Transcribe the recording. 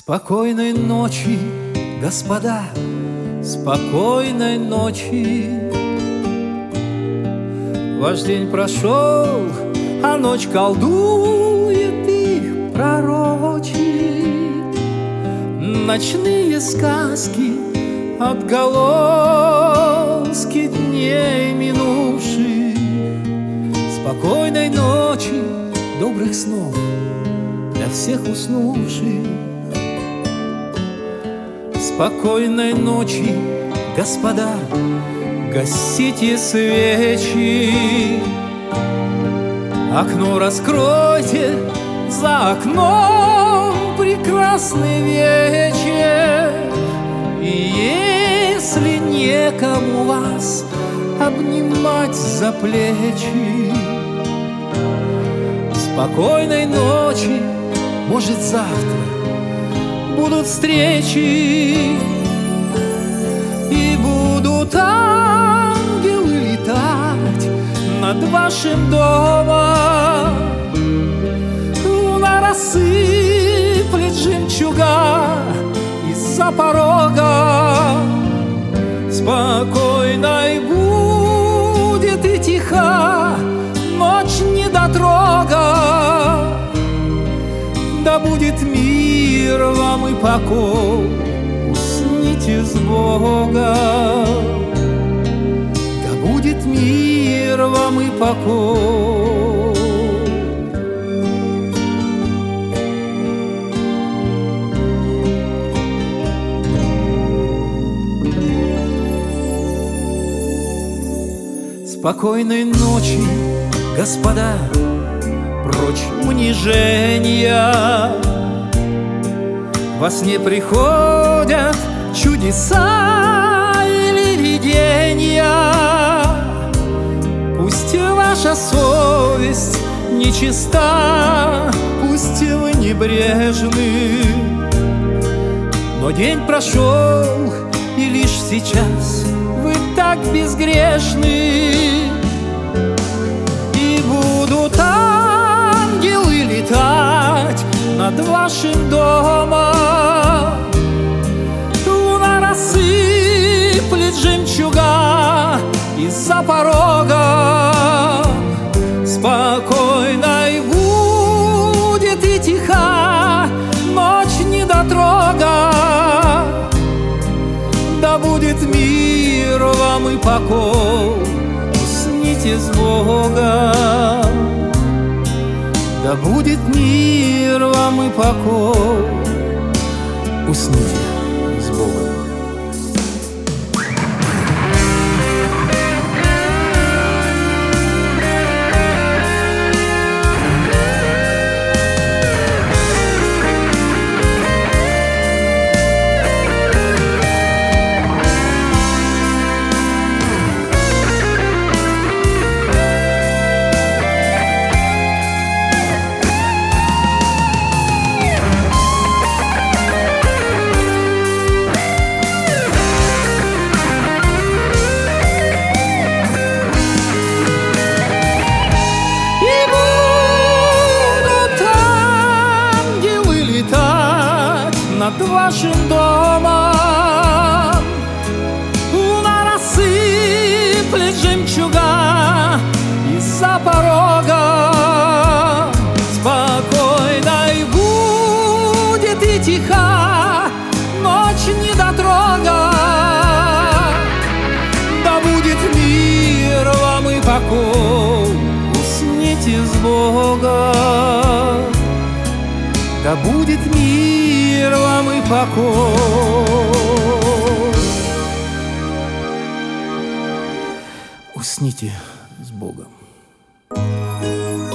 Спокойной ночи, господа, спокойной ночи. Ваш день прошел, а ночь колдует и пророчит ночные сказки, отголоски дней минувших. Спокойной ночи, добрых снов для всех уснувших. Спокойной ночи, господа, гасите свечи. Окно раскройте, за окном прекрасный вечер. И если некому вас обнимать за плечи, спокойной ночи, может завтра будут встречи, и будут ангелы летать над вашим домом. Луна рассыплет жемчуга из-за порога. Спокойной будет и тиха ночь недотрога. Да будет мир вам и покой, усните с Богом. Да будет мир вам и покой. Спокойной ночи, господа, прочь унижения. Во сне приходят чудеса или видения. Пусть ваша совесть нечиста, пусть вы небрежны, но день прошел, и лишь сейчас вы так безгрешны. И будут ангелы летать над вашим домом. Луна рассыплет жемчуга из-за порога. Спокойной будет и тиха ночь недотрога. Да будет мир вам и покой, усните с Богом. Да будет мир вам и покой, усните с Богом. Над вашим домом. Луна рассыплет жемчуга из-за порога. Спокойной будет и тиха ночь недотрога. Да будет мир вам и покой, усните с Богом. Да будет мир вам и покой, усните с Богом.